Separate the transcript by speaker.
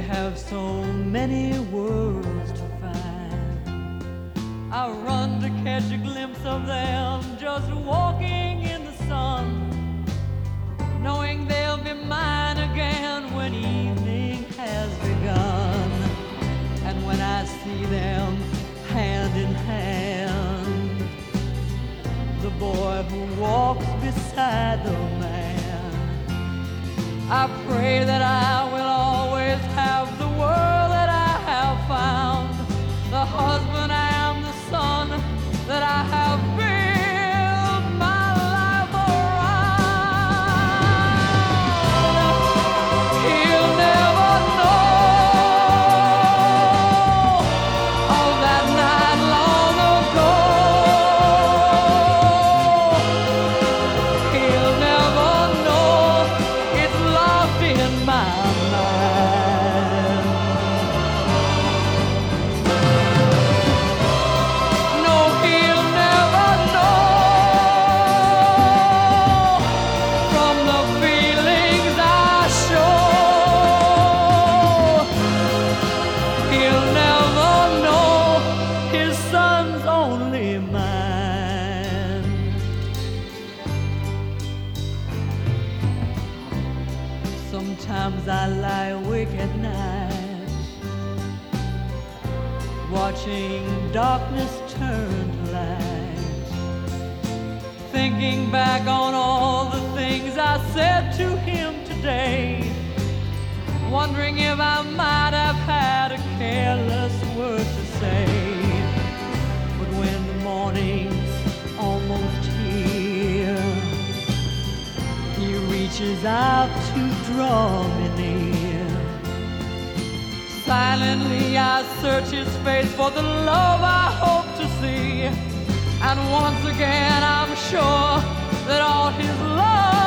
Speaker 1: have so many worlds to find. I run to catch a glimpse of them just walking in the sun, knowing they'll be mine again when evening has begun. And when I see them hand in hand, the boy who walks beside the man, I pray that I will always have the world that I have found, the husband and the son that I have built my life around. He'll never know of that night long ago. He'll never know it's lost in my mind. No, he'll never know from the feelings I show. He'll never know his son's only mine. Sometimes I lie awake at night, watching darkness turn to light, thinking back on all the things I said to him today, wondering if I might have had a careless word to say. But when the morning's almost here, he reaches out to draw me near. Silently I search his face for the love I hope to see, and once again I'm sure that all his love